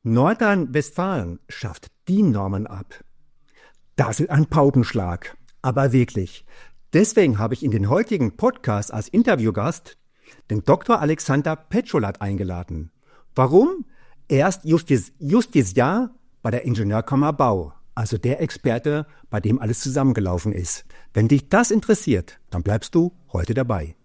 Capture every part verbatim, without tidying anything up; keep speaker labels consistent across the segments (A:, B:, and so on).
A: Nordrhein-Westfalen schafft die Normen ab. Das ist ein Paukenschlag, aber wirklich. Deswegen habe ich in den heutigen Podcast als Interviewgast den Doktor Alexander Petscholat eingeladen. Warum? Er ist Justiz, Justiziar bei der Ingenieurkammer Bau, also der Experte, bei dem alles zusammengelaufen ist. Wenn dich das interessiert, dann bleibst du heute dabei.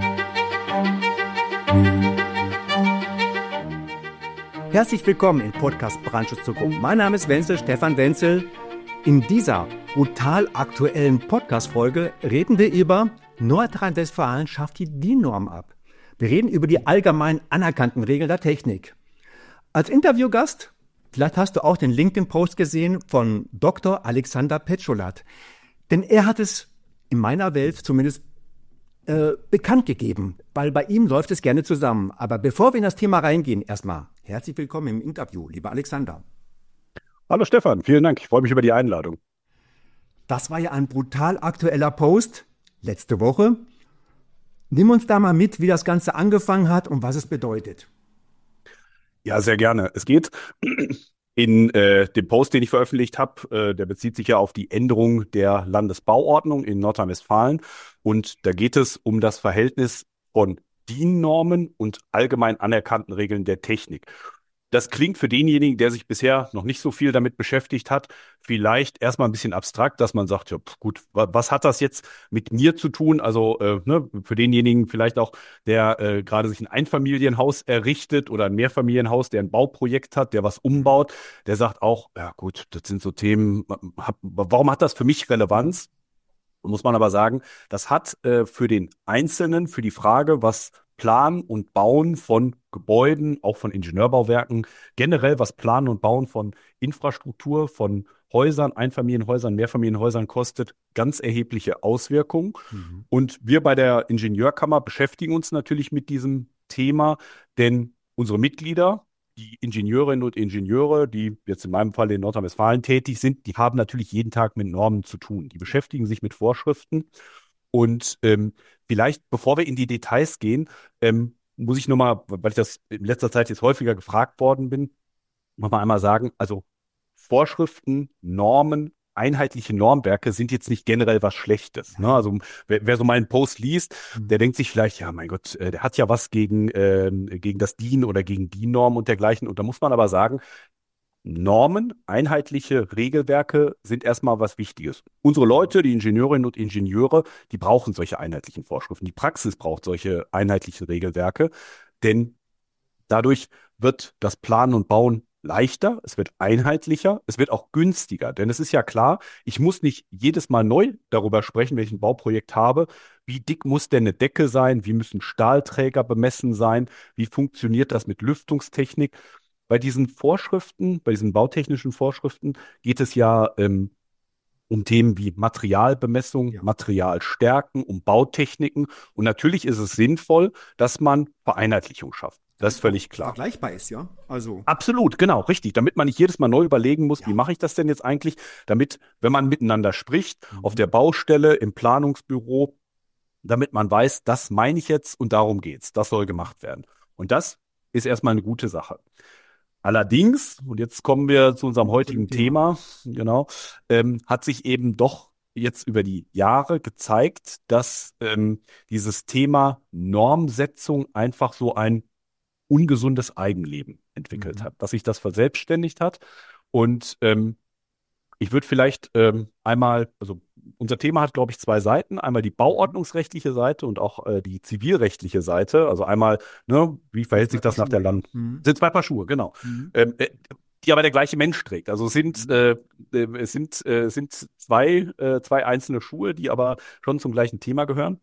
A: Herzlich willkommen im Podcast Brandschutz Zukunft. Mein Name ist Wenzel, Stefan Wenzel. In dieser brutal aktuellen Podcast-Folge reden wir über Nordrhein-Westfalen schafft die D I N-Norm ab. Wir reden über die allgemein anerkannten Regeln der Technik. Als Interviewgast, vielleicht hast du auch den LinkedIn-Post gesehen von Doktor Alexander Petscholat. Denn er hat es in meiner Welt zumindest äh, bekannt gegeben, weil bei ihm läuft es gerne zusammen. Aber bevor wir in das Thema reingehen, erstmal herzlich willkommen im Interview, lieber Alexander.
B: Hallo Stefan, vielen Dank. Ich freue mich über die Einladung.
A: Das war ja ein brutal aktueller Post letzte Woche. Nimm uns da mal mit, wie das Ganze angefangen hat und was es bedeutet.
B: Ja, sehr gerne. Es geht in äh, dem Post, den ich veröffentlicht habe, äh, der bezieht sich ja auf die Änderung der Landesbauordnung in Nordrhein-Westfalen. Und da geht es um das Verhältnis von D I N-Normen und allgemein anerkannten Regeln der Technik. Das klingt für denjenigen, der sich bisher noch nicht so viel damit beschäftigt hat, vielleicht erstmal ein bisschen abstrakt, dass man sagt, ja gut, was hat das jetzt mit mir zu tun? Also äh, ne, für denjenigen vielleicht auch, der äh, gerade sich ein Einfamilienhaus errichtet oder ein Mehrfamilienhaus, der ein Bauprojekt hat, der was umbaut, der sagt auch, ja gut, das sind so Themen, hab, warum hat das für mich Relevanz? Muss man aber sagen, das hat äh, für den Einzelnen, für die Frage, was Planen und Bauen von Gebäuden, auch von Ingenieurbauwerken, generell was Planen und Bauen von Infrastruktur, von Häusern, Einfamilienhäusern, Mehrfamilienhäusern kostet, ganz erhebliche Auswirkungen. Mhm. Und wir bei der Ingenieurkammer beschäftigen uns natürlich mit diesem Thema, denn unsere Mitglieder, die Ingenieurinnen und Ingenieure, die jetzt in meinem Fall in Nordrhein-Westfalen tätig sind, die haben natürlich jeden Tag mit Normen zu tun. Die beschäftigen sich mit Vorschriften. Und ähm, vielleicht, bevor wir in die Details gehen, ähm, muss ich nochmal, weil ich das in letzter Zeit jetzt häufiger gefragt worden bin, nochmal einmal sagen, also Vorschriften, Normen, einheitliche Normwerke sind jetzt nicht generell was Schlechtes. Ne? Also wer, wer so meinen Post liest, der denkt sich vielleicht, ja mein Gott, äh, der hat ja was gegen, äh, gegen das D I N oder gegen D I N-Norm und dergleichen. Und da muss man aber sagen, Normen, einheitliche Regelwerke sind erstmal was Wichtiges. Unsere Leute, die Ingenieurinnen und Ingenieure, die brauchen solche einheitlichen Vorschriften. Die Praxis braucht solche einheitlichen Regelwerke, denn dadurch wird das Planen und Bauen leichter, es wird einheitlicher, es wird auch günstiger. Denn es ist ja klar, ich muss nicht jedes Mal neu darüber sprechen, wenn ich ein Bauprojekt habe. Wie dick muss denn eine Decke sein? Wie müssen Stahlträger bemessen sein? Wie funktioniert das mit Lüftungstechnik? Bei diesen Vorschriften, bei diesen bautechnischen Vorschriften geht es ja ähm, um Themen wie Materialbemessung, ja. Materialstärken, um Bautechniken. Und natürlich ist es sinnvoll, dass man Vereinheitlichung schafft. Das ist völlig klar.
A: Vergleichbar ist, ja? Also.
B: Absolut, genau, richtig. Damit man nicht jedes Mal neu überlegen muss, ja. Wie mache ich das denn jetzt eigentlich? Damit, wenn man miteinander spricht, mhm. auf der Baustelle, im Planungsbüro, damit man weiß, das meine ich jetzt und darum geht's. Das soll gemacht werden. Und das ist erstmal eine gute Sache. Allerdings, und jetzt kommen wir zu unserem heutigen Thema, Thema genau, ähm, hat sich eben doch jetzt über die Jahre gezeigt, dass ähm, dieses Thema Normsetzung einfach so ein ungesundes Eigenleben entwickelt mhm. hat, dass sich das verselbstständigt hat. Und ähm, ich würde vielleicht ähm, einmal, also unser Thema hat, glaube ich, zwei Seiten. Einmal die bauordnungsrechtliche Seite und auch äh, die zivilrechtliche Seite. Also einmal, ne, wie verhält sich das nach der Land... Mhm. Sind zwei Paar Schuhe, genau. Mhm. Ähm, äh, die aber der gleiche Mensch trägt. Also es sind, äh, äh, es sind, äh, es sind zwei, äh, zwei einzelne Schuhe, die aber schon zum gleichen Thema gehören.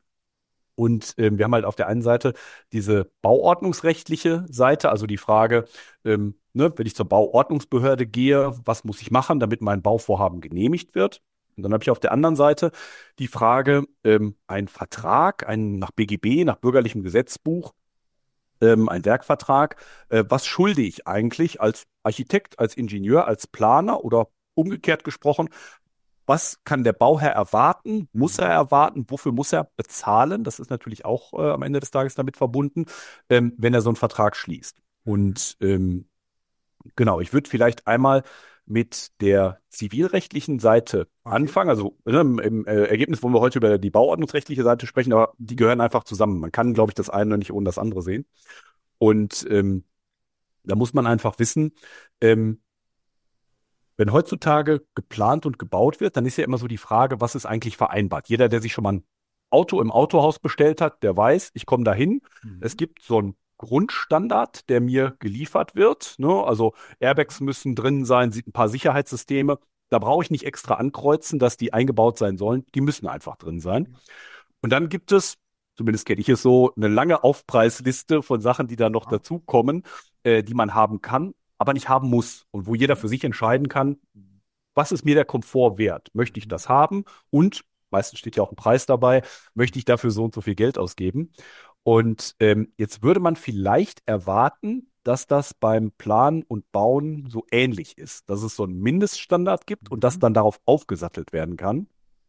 B: Und ähm, wir haben halt auf der einen Seite diese bauordnungsrechtliche Seite, also die Frage, ähm, ne, wenn ich zur Bauordnungsbehörde gehe, was muss ich machen, damit mein Bauvorhaben genehmigt wird? Und dann habe ich auf der anderen Seite die Frage, ähm, ein Vertrag, ein nach B G B, nach bürgerlichem Gesetzbuch, ähm, ein Werkvertrag, äh, was schulde ich eigentlich als Architekt, als Ingenieur, als Planer oder umgekehrt gesprochen, was kann der Bauherr erwarten? Muss er erwarten? Wofür muss er bezahlen? Das ist natürlich auch äh, am Ende des Tages damit verbunden, ähm, wenn er so einen Vertrag schließt. Und ähm, Genau, ich würde vielleicht einmal mit der zivilrechtlichen Seite
A: Okay.
B: anfangen. Also ne, im, im äh, Ergebnis wollen wir heute über die bauordnungsrechtliche Seite sprechen, aber die gehören einfach zusammen. Man kann, glaube ich, das eine nicht ohne das andere sehen. Und ähm, da muss man einfach wissen, ähm, wenn heutzutage geplant und gebaut wird, dann ist ja immer so die Frage, was ist eigentlich vereinbart? Jeder, der sich schon mal ein Auto im Autohaus bestellt hat, der weiß, ich komme dahin. Es
A: Mhm.
B: gibt so einen Grundstandard, der mir geliefert wird. Ne? Also Airbags müssen drin sein, ein paar Sicherheitssysteme. Da brauche ich nicht extra ankreuzen, dass die eingebaut sein sollen. Die müssen einfach drin sein. Und dann gibt es, zumindest kenne ich es so, eine lange Aufpreisliste von Sachen, die da noch
A: Ja.
B: dazukommen, äh, die man haben kann, aber nicht haben muss. Und wo jeder für sich entscheiden kann, was ist mir der Komfort wert? Möchte ich
A: Mhm.
B: das haben? Und meistens steht ja auch ein Preis dabei, möchte ich dafür so und so viel Geld ausgeben? Und ähm, jetzt würde man vielleicht erwarten, dass das beim Planen und Bauen so ähnlich ist, dass es so einen Mindeststandard gibt und das
A: Mhm.
B: dann darauf aufgesattelt werden kann.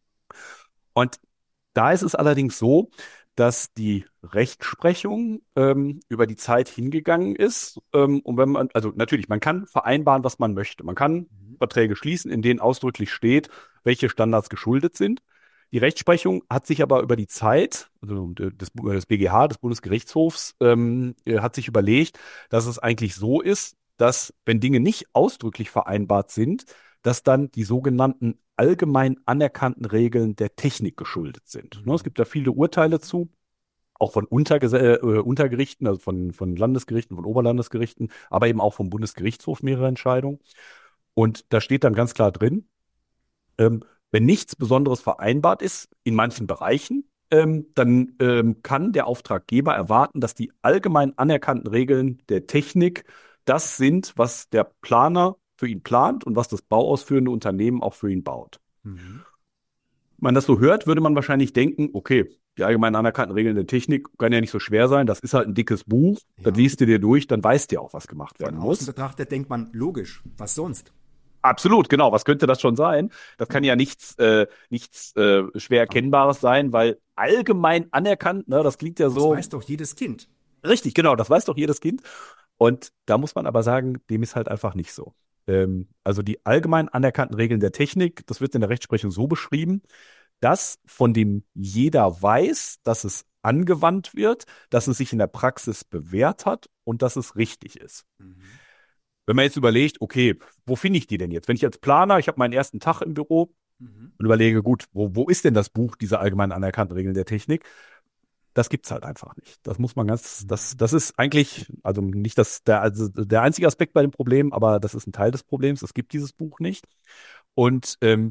B: Und da ist es allerdings so, dass die Rechtsprechung ähm, über die Zeit hingegangen ist. Ähm, und wenn man, also natürlich, man kann vereinbaren, was man möchte. Man kann
A: Mhm.
B: Verträge schließen, in denen ausdrücklich steht, welche Standards geschuldet sind. Die Rechtsprechung hat sich aber über die Zeit, also das, das B G H, des Bundesgerichtshofs, ähm, äh, hat sich überlegt, dass es eigentlich so ist, dass wenn Dinge nicht ausdrücklich vereinbart sind, dass dann die sogenannten allgemein anerkannten Regeln der Technik geschuldet sind. Ne, es
A: Mhm.
B: gibt da viele Urteile zu, auch von Unterge äh, Untergerichten, also von, von Landesgerichten, von Oberlandesgerichten, aber eben auch vom Bundesgerichtshof mehrere Entscheidungen. Und da steht dann ganz klar drin, ähm, wenn nichts Besonderes vereinbart ist in manchen Bereichen, ähm, dann ähm, kann der Auftraggeber erwarten, dass die allgemein anerkannten Regeln der Technik das sind, was der Planer für ihn plant und was das bauausführende Unternehmen auch für ihn baut.
A: Mhm.
B: Wenn man das so hört, würde man wahrscheinlich denken, okay, die allgemein anerkannten Regeln der Technik kann ja nicht so schwer sein. Das ist halt ein dickes Buch, das
A: Ja.
B: liest du dir durch, dann weißt du ja auch, was gemacht
A: Von
B: werden
A: außen
B: muss.
A: betrachtet denkt man, logisch, was sonst?
B: Absolut, genau. Was könnte das schon sein? Das kann
A: Ja.
B: ja nichts, äh, nichts äh, schwer
A: Aber
B: Erkennbares sein, weil allgemein anerkannt, ne, das klingt ja
A: das
B: so
A: weiß doch jedes Kind.
B: richtig, genau, das weiß doch jedes Kind. Und da muss man aber sagen, dem ist halt einfach nicht so. Ähm, also die allgemein anerkannten Regeln der Technik, das wird in der Rechtsprechung so beschrieben, dass von dem jeder weiß, dass es angewandt wird, dass es sich in der Praxis bewährt hat und dass es richtig ist.
A: Mhm.
B: Wenn man jetzt überlegt, okay, wo finde ich die denn jetzt? Wenn ich als Planer, ich habe meinen ersten Tag im Büro
A: Mhm.
B: und überlege, gut, wo, wo ist denn das Buch dieser allgemein anerkannten Regeln der Technik? Das gibt's halt einfach nicht. Das muss man ganz, das,
A: Mhm.
B: das ist eigentlich, also nicht das, der, also der einzige Aspekt bei dem Problem, aber das ist ein Teil des Problems. Es gibt dieses Buch nicht. Und ähm,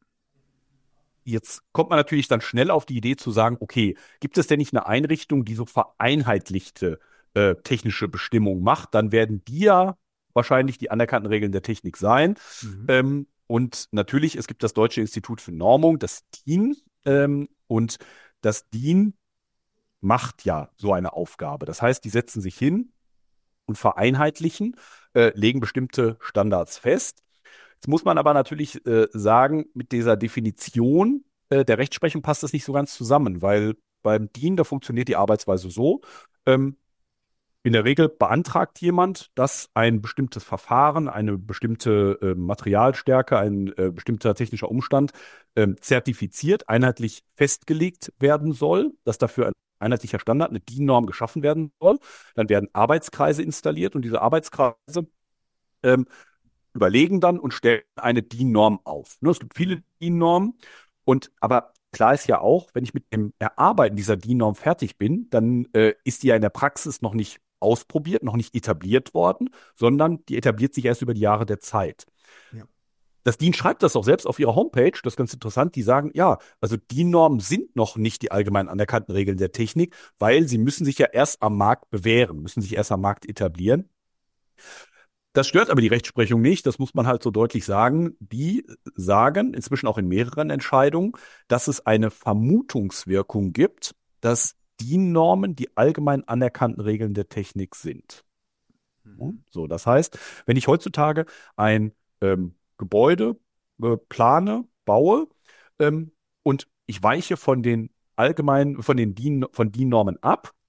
B: jetzt kommt man natürlich dann schnell auf die Idee zu sagen, okay, gibt es denn nicht eine Einrichtung, die so vereinheitlichte äh, technische Bestimmungen macht? Dann werden die ja wahrscheinlich die anerkannten Regeln der Technik sein.
A: Mhm.
B: Ähm, und natürlich, es gibt das Deutsche Institut für Normung, das D I N. Ähm, und das D I N macht ja so eine Aufgabe. Das heißt, die setzen sich hin und vereinheitlichen, äh, legen bestimmte Standards fest. Jetzt muss man aber natürlich äh, sagen, mit dieser Definition äh, der Rechtsprechung passt das nicht so ganz zusammen, weil beim D I N, da funktioniert die Arbeitsweise so. Ähm, in der Regel beantragt jemand, dass ein bestimmtes Verfahren, eine bestimmte äh, Materialstärke, ein äh, bestimmter technischer Umstand ähm, zertifiziert, einheitlich festgelegt werden soll, dass dafür ein einheitlicher Standard, eine D I N-Norm geschaffen werden soll. Dann werden Arbeitskreise installiert und diese Arbeitskreise ähm, überlegen dann und stellen eine D I N-Norm auf. Ne, es gibt viele
A: Mhm.
B: D I N-Normen und aber klar ist ja auch, wenn ich mit dem Erarbeiten dieser D I N-Norm fertig bin, dann äh, ist die ja in der Praxis noch nicht ausprobiert, noch nicht etabliert worden, sondern die etabliert sich erst über die Jahre der Zeit.
A: Ja.
B: Das D I N schreibt das auch selbst auf ihrer Homepage, das ist ganz interessant, die sagen, ja, also D I N-Normen sind noch nicht die allgemein anerkannten Regeln der Technik, weil sie müssen sich ja erst am Markt bewähren, müssen sich erst am Markt etablieren. Das stört aber die Rechtsprechung nicht, das muss man halt so deutlich sagen. Die sagen, inzwischen auch in mehreren Entscheidungen, dass es eine Vermutungswirkung gibt, dass D I N-Normen die allgemein anerkannten Regeln der Technik sind.
A: Mhm.
B: So, das heißt, wenn ich heutzutage ein ähm, Gebäude äh, plane, baue ähm, und ich weiche von den allgemeinen, von den D I N, von D I N-Normen ab,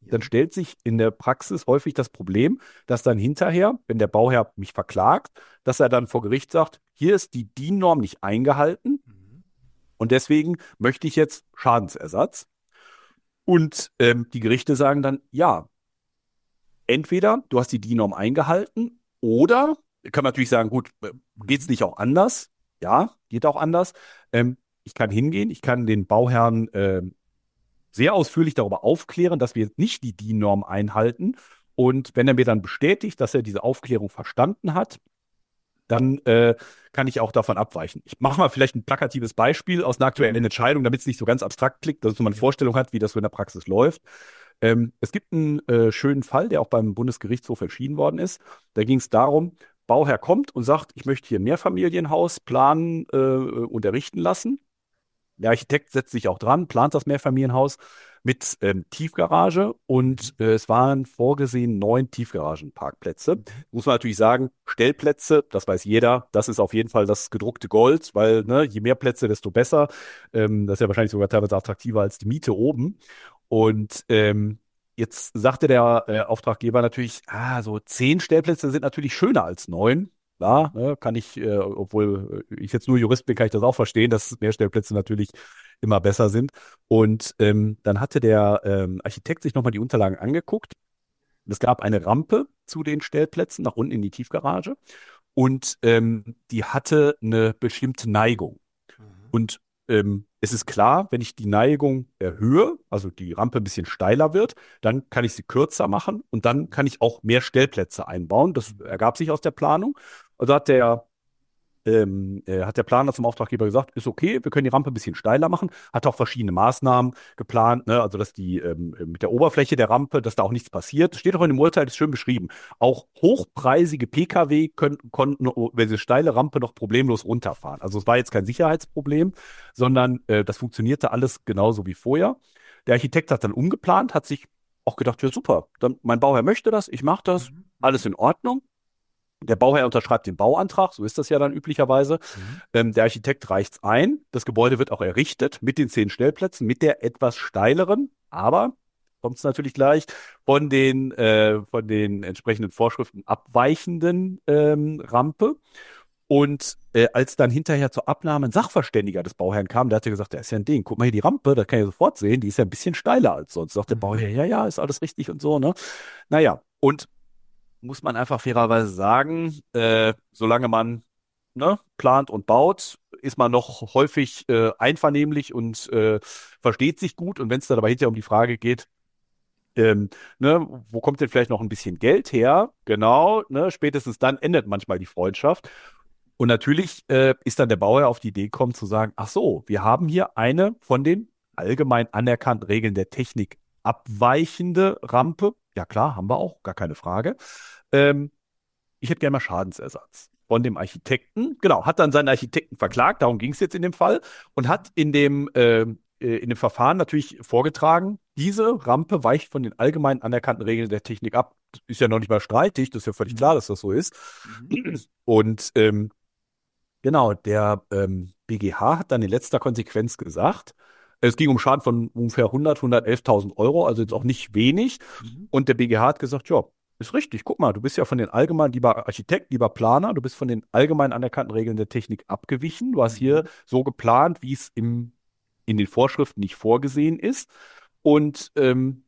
B: dann stellt sich in der Praxis häufig das Problem, dass dann hinterher, wenn der Bauherr mich verklagt, dass er dann vor Gericht sagt, hier ist die D I N-Norm nicht eingehalten
A: Mhm.
B: und deswegen möchte ich jetzt Schadensersatz. Und ähm, die Gerichte sagen dann, ja, entweder du hast die D I N-Norm eingehalten oder, kann man natürlich sagen, gut, äh, geht's nicht auch anders? Ja, geht auch anders. Ähm, ich kann hingehen, ich kann den Bauherrn ähm, sehr ausführlich darüber aufklären, dass wir nicht die D I N-Norm einhalten. Und wenn er mir dann bestätigt, dass er diese Aufklärung verstanden hat, dann äh, kann ich auch davon abweichen. Ich mache mal vielleicht ein plakatives Beispiel aus einer aktuellen Entscheidung, damit es nicht so ganz abstrakt klingt, dass man eine Vorstellung hat, wie das so in der Praxis läuft. Ähm, es gibt einen äh, schönen Fall, der auch beim Bundesgerichtshof entschieden worden ist. Da ging es darum, Bauherr kommt und sagt, ich möchte hier ein Mehrfamilienhaus planen äh, und errichten lassen. Der Architekt setzt sich auch dran, plant das Mehrfamilienhaus mit ähm, Tiefgarage und äh, es waren vorgesehen neun Tiefgaragenparkplätze. Muss man natürlich sagen, Stellplätze, das weiß jeder, das ist auf jeden Fall das gedruckte Gold, weil ne, je mehr Plätze, desto besser. Ähm, das ist ja wahrscheinlich sogar teilweise attraktiver als die Miete oben. Und ähm, jetzt sagte der äh, Auftraggeber natürlich, ah, so zehn Stellplätze sind natürlich schöner als neun. Klar, ne, kann ich, äh, obwohl ich jetzt nur Jurist bin, kann ich das auch verstehen, dass Mehrstellplätze natürlich immer besser sind. Und ähm, dann hatte der ähm, Architekt sich nochmal die Unterlagen angeguckt. Es gab eine Rampe zu den Stellplätzen nach unten in die Tiefgarage und ähm, die hatte eine bestimmte Neigung.
A: Mhm.
B: Und ähm, es ist klar, wenn ich die Neigung erhöhe, also die Rampe ein bisschen steiler wird, dann kann ich sie kürzer machen und dann kann ich auch mehr Stellplätze einbauen. Das ergab sich aus der Planung. Also hat der ähm, äh, hat der Planer zum Auftraggeber gesagt, ist okay, wir können die Rampe ein bisschen steiler machen, hat auch verschiedene Maßnahmen geplant, ne? Also dass die ähm, mit der Oberfläche der Rampe, dass da auch nichts passiert. Steht auch in dem Urteil, ist schön beschrieben. Auch hochpreisige P K W können, konnten über diese steile Rampe noch problemlos runterfahren. Also es war jetzt kein Sicherheitsproblem, sondern äh, das funktionierte alles genauso wie vorher. Der Architekt hat dann umgeplant, hat sich auch gedacht, ja super, dann, mein Bauherr möchte das, ich mache das,
A: Mhm.
B: alles in Ordnung. Der Bauherr unterschreibt den Bauantrag, so ist das ja dann üblicherweise.
A: Mhm.
B: Ähm, der Architekt reicht's ein. Das Gebäude wird auch errichtet mit den zehn Stellplätzen, mit der etwas steileren, aber kommt es natürlich gleich von den äh, von den entsprechenden Vorschriften abweichenden ähm, Rampe. Und äh, als dann hinterher zur Abnahme ein Sachverständiger des Bauherrn kam, der hat ja gesagt, da ist ja ein Ding, guck mal hier die Rampe, da kann ich sofort sehen, die ist ja ein bisschen steiler als sonst. Sagt der
A: Mhm.
B: Bauherr, ja, ja, ist alles richtig und so, ne? Naja, und muss man einfach fairerweise sagen, äh, solange man ne, plant und baut, ist man noch häufig äh, einvernehmlich und äh, versteht sich gut. Und wenn es dann aber hinterher um die Frage geht, ähm, ne, wo kommt denn vielleicht noch ein bisschen Geld her? Genau, ne, spätestens dann endet manchmal die Freundschaft. Und natürlich äh, ist dann der Bauherr auf die Idee gekommen zu sagen, ach so, wir haben hier eine von den allgemein anerkannten Regeln der Technik abweichende Rampe. Ja klar, haben wir auch, gar keine Frage. Ähm, ich hätte gerne mal Schadensersatz von dem Architekten. Genau, hat dann seinen Architekten verklagt, darum ging es jetzt in dem Fall, und hat in dem, äh, äh, in dem Verfahren natürlich vorgetragen, diese Rampe weicht von den allgemein anerkannten Regeln der Technik ab. Ist ja noch nicht mal streitig, das ist ja völlig klar, dass das so ist.
A: Mhm.
B: Und ähm, genau, der ähm, B G H hat dann in letzter Konsequenz gesagt, es ging um Schaden von ungefähr hundert, hundertelftausend Euro, also jetzt auch nicht wenig.
A: Mhm.
B: Und der B G H hat gesagt, ja, ist richtig, guck mal, du bist ja von den allgemein, lieber Architekt, lieber Planer, du bist von den allgemein anerkannten Regeln der Technik abgewichen. Du hast hier
A: Mhm.
B: so geplant, wie es im, in den Vorschriften nicht vorgesehen ist. Und ähm,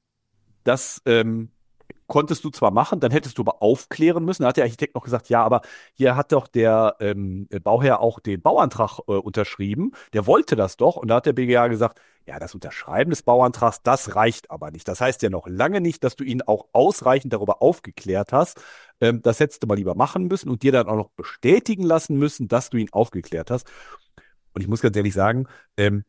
B: das ähm, konntest du zwar machen, dann hättest du aber aufklären müssen. Da hat der Architekt noch gesagt, ja, aber hier hat doch der ähm, Bauherr auch den Bauantrag äh, unterschrieben. Der wollte das doch. Und da hat der B G H gesagt, ja, das Unterschreiben des Bauantrags, das reicht aber nicht. Das heißt ja noch lange nicht, dass du ihn auch ausreichend darüber aufgeklärt hast. Ähm, das hättest du mal lieber machen müssen und dir dann auch noch bestätigen lassen müssen, dass du ihn aufgeklärt hast. Und ich muss ganz ehrlich sagen, ähm,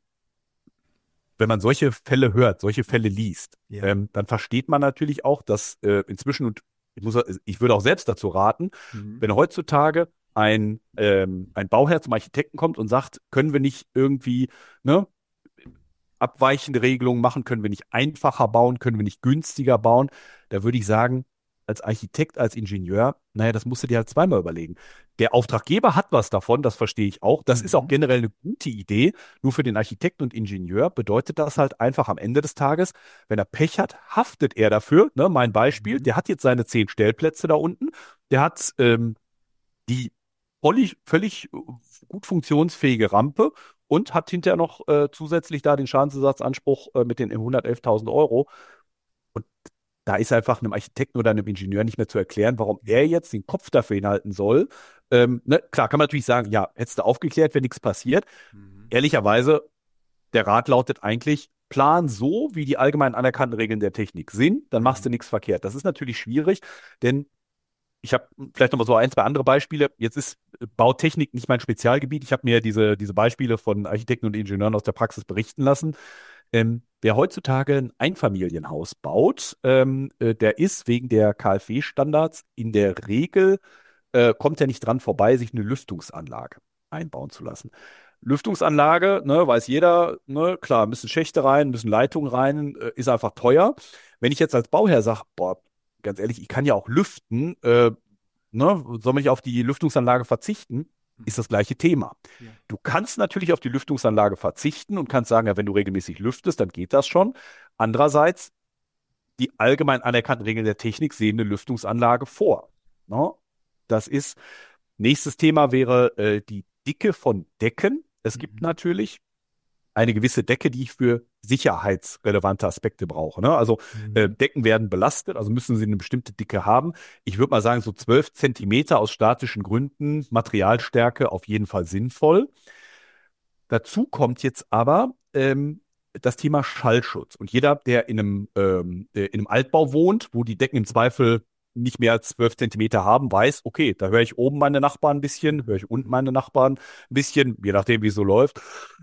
B: wenn man solche Fälle hört, solche Fälle liest,
A: Ja.
B: ähm, dann versteht man natürlich auch, dass äh, inzwischen, und ich muss, ich würde auch selbst dazu raten,
A: Mhm.
B: wenn heutzutage ein, ähm, ein Bauherr zum Architekten kommt und sagt, können wir nicht irgendwie ne, abweichende Regelungen machen, können wir nicht einfacher bauen, können wir nicht günstiger bauen, da würde ich sagen, als Architekt, als Ingenieur, naja, das musst du dir halt zweimal überlegen. Der Auftraggeber hat was davon, das verstehe ich auch. Das ist auch
C: Mhm.
B: generell eine gute Idee. Nur für den Architekten und Ingenieur bedeutet das halt einfach am Ende des Tages, wenn er Pech hat, haftet er dafür. Ne, mein Beispiel,
C: Mhm.
B: der hat jetzt seine zehn Stellplätze da unten. Der hat ähm, die völlig, völlig äh, gut funktionsfähige Rampe und hat hinterher noch äh, zusätzlich da den Schadensersatzanspruch äh, mit den hundertelftausend Euro. Und da ist einfach einem Architekten oder einem Ingenieur nicht mehr zu erklären, warum er jetzt den Kopf dafür hinhalten soll. Ähm, ne, klar, kann man natürlich sagen, ja, hättest du aufgeklärt, wenn nichts passiert.
C: Mhm.
B: Ehrlicherweise, der Rat lautet eigentlich, plan so, wie die allgemein anerkannten Regeln der Technik sind, dann machst du
C: Mhm.
B: nichts verkehrt. Das ist natürlich schwierig, denn ich habe vielleicht noch mal so ein, zwei andere Beispiele. Jetzt ist Bautechnik nicht mein Spezialgebiet. Ich habe mir diese, diese Beispiele von Architekten und Ingenieuren aus der Praxis berichten lassen. Ähm, wer heutzutage ein Einfamilienhaus baut, ähm, äh, der ist wegen der K f W-Standards in der Regel, äh, kommt er nicht dran vorbei, sich eine Lüftungsanlage einbauen zu lassen. Lüftungsanlage, ne, weiß jeder, ne, klar, müssen Schächte rein, müssen Leitungen rein, äh, ist einfach teuer. Wenn ich jetzt als Bauherr sage, boah, ganz ehrlich, ich kann ja auch lüften, äh, ne, soll man nicht auf die Lüftungsanlage verzichten, ist
C: Mhm.
B: das gleiche Thema.
C: Ja.
B: Du kannst natürlich auf die Lüftungsanlage verzichten und kannst sagen, ja, wenn du regelmäßig lüftest, dann geht das schon. Andererseits, die allgemein anerkannten Regeln der Technik sehen eine Lüftungsanlage vor. Ne? Das ist, nächstes Thema wäre äh, die Dicke von Decken. Es gibt
C: Mhm.
B: natürlich eine gewisse Decke, die ich für sicherheitsrelevante Aspekte brauche. Ne? Also äh,
C: Mhm.
B: Decken werden belastet, also müssen sie eine bestimmte Dicke haben. Ich würde mal sagen, so zwölf Zentimeter aus statischen Gründen, Materialstärke auf jeden Fall sinnvoll. Dazu kommt jetzt aber ähm, das Thema Schallschutz. Und jeder, der in einem, ähm, äh, in einem Altbau wohnt, wo die Decken im Zweifel nicht mehr als zwölf Zentimeter haben, weiß, okay, da höre ich oben meine Nachbarn ein bisschen, höre ich unten
C: Mhm.
B: meine Nachbarn ein bisschen, je nachdem, wie es so läuft.